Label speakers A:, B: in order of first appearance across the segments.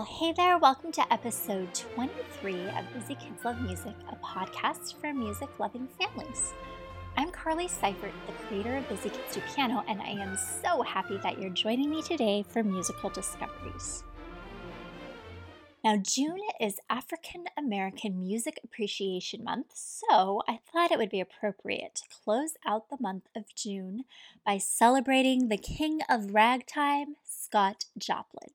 A: Well, hey there, welcome to episode 23 of Busy Kids Love Music, a podcast for music-loving families. I'm Carly Seifert, the creator of Busy Kids Do Piano, and I am so happy that you're joining me today for musical discoveries. Now, June is African American Music Appreciation Month, so I thought it would be appropriate to close out the month of June by celebrating the king of ragtime, Scott Joplin.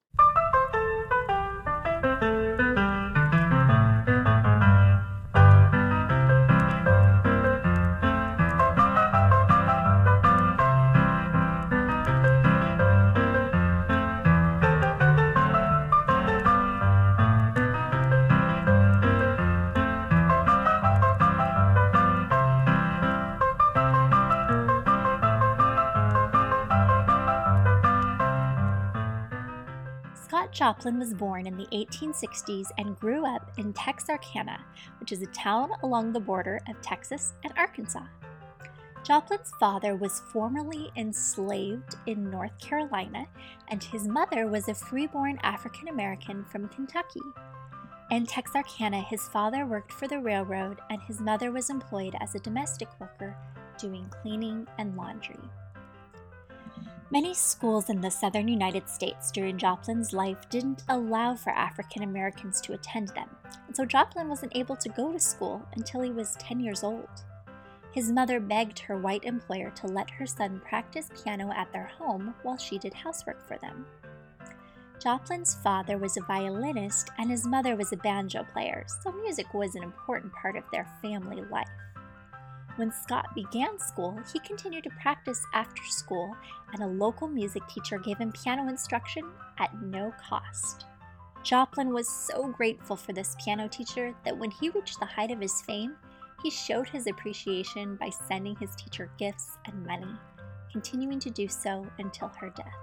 A: Scott Joplin was born in the 1860s and grew up in Texarkana, which is a town along the border of Texas and Arkansas. Joplin's father was formerly enslaved in North Carolina, and his mother was a freeborn African American from Kentucky. In Texarkana, his father worked for the railroad, and his mother was employed as a domestic worker doing cleaning and laundry. Many schools in the southern United States during Joplin's life didn't allow for African Americans to attend them, and so Joplin wasn't able to go to school until he was 10 years old. His mother begged her white employer to let her son practice piano at their home while she did housework for them. Joplin's father was a violinist and his mother was a banjo player, so music was an important part of their family life. When Scott began school, he continued to practice after school, and a local music teacher gave him piano instruction at no cost. Joplin was so grateful for this piano teacher that when he reached the height of his fame, he showed his appreciation by sending his teacher gifts and money, continuing to do so until her death.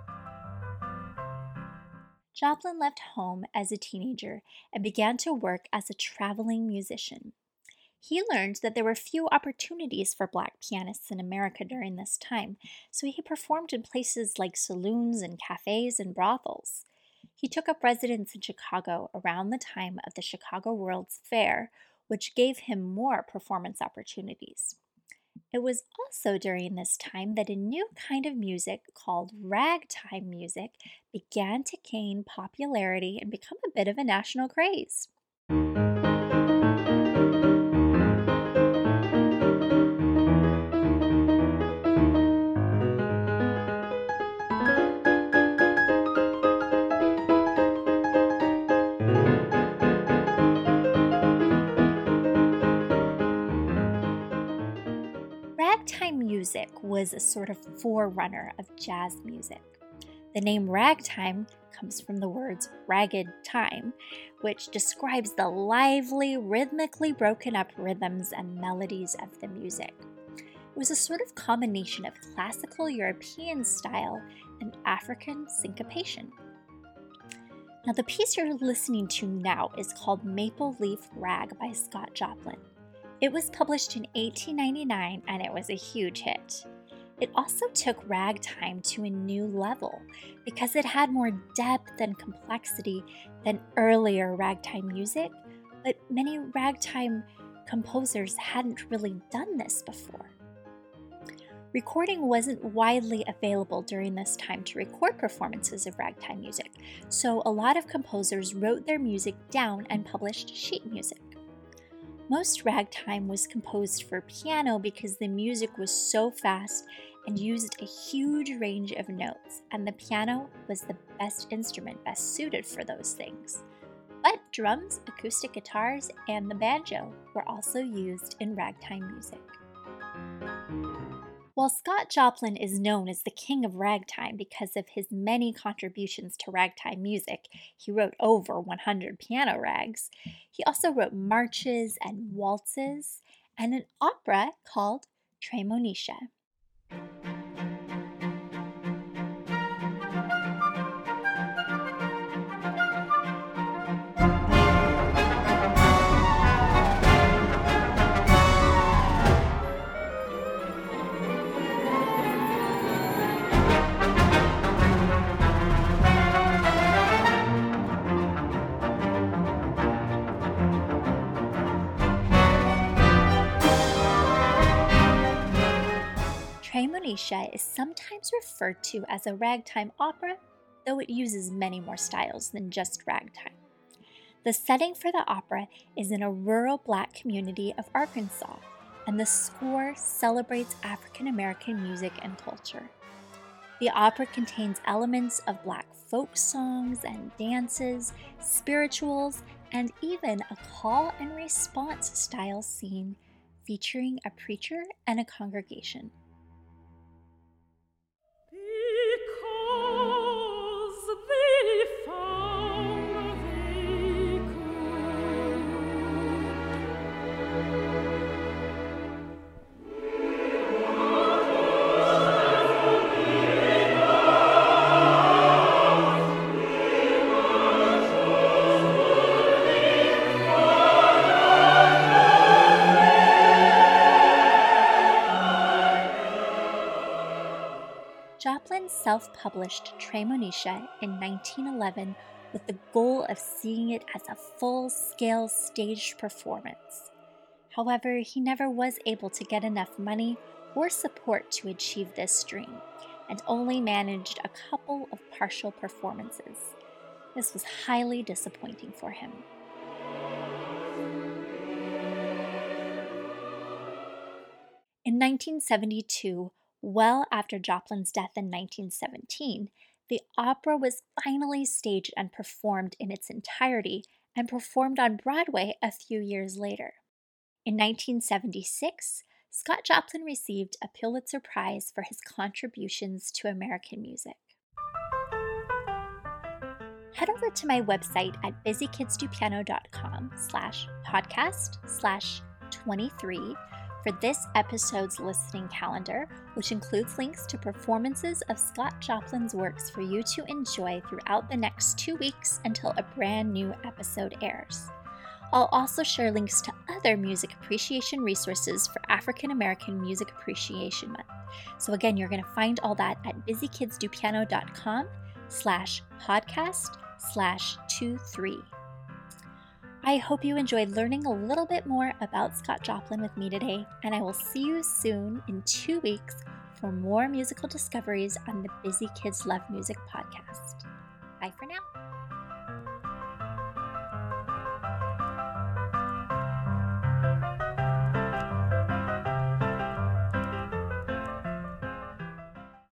A: Joplin left home as a teenager and began to work as a traveling musician. He learned that there were few opportunities for Black pianists in America during this time, so he performed in places like saloons and cafes and brothels. He took up residence in Chicago around the time of the Chicago World's Fair, which gave him more performance opportunities. It was also during this time that a new kind of music called ragtime music began to gain popularity and become a bit of a national craze. Ragtime music was a sort of forerunner of jazz music. The name ragtime comes from the words ragged time, which describes the lively, rhythmically broken up rhythms and melodies of the music. It was a sort of combination of classical European style and African syncopation. Now, the piece you're listening to now is called Maple Leaf Rag by Scott Joplin. It was published in 1899 and it was a huge hit. It also took ragtime to a new level because it had more depth and complexity than earlier ragtime music, but many ragtime composers hadn't really done this before. Recording wasn't widely available during this time to record performances of ragtime music, so a lot of composers wrote their music down and published sheet music. Most ragtime was composed for piano because the music was so fast and used a huge range of notes, and the piano was the best instrument best suited for those things. But drums, acoustic guitars, and the banjo were also used in ragtime music. While Scott Joplin is known as the king of ragtime because of his many contributions to ragtime music, he wrote over 100 piano rags, he also wrote marches and waltzes and an opera called Tremonisha. Tremonisha is sometimes referred to as a ragtime opera, though it uses many more styles than just ragtime. The setting for the opera is in a rural Black community of Arkansas, and the score celebrates African American music and culture. The opera contains elements of Black folk songs and dances, spirituals, and even a call and response style scene featuring a preacher and a congregation. Joplin self-published Tremonisha in 1911 with the goal of seeing it as a full-scale staged performance. However, he never was able to get enough money or support to achieve this dream, and only managed a couple of partial performances. This was highly disappointing for him. In 1972, well after Joplin's death in 1917, the opera was finally staged and performed in its entirety and performed on Broadway a few years later. In 1976, Scott Joplin received a Pulitzer Prize for his contributions to American music. Head over to my website at busykidsdopiano.com/podcast/23 for this episode's listening calendar, which includes links to performances of Scott Joplin's works for you to enjoy throughout the next 2 weeks until a brand new episode airs. I'll also share links to other music appreciation resources for African American Music Appreciation Month. So again, you're going to find all that at busykidsdopiano.com/podcast/23. I hope you enjoyed learning a little bit more about Scott Joplin with me today, and I will see you soon in 2 weeks for more musical discoveries on the Busy Kids Love Music podcast. Bye for now.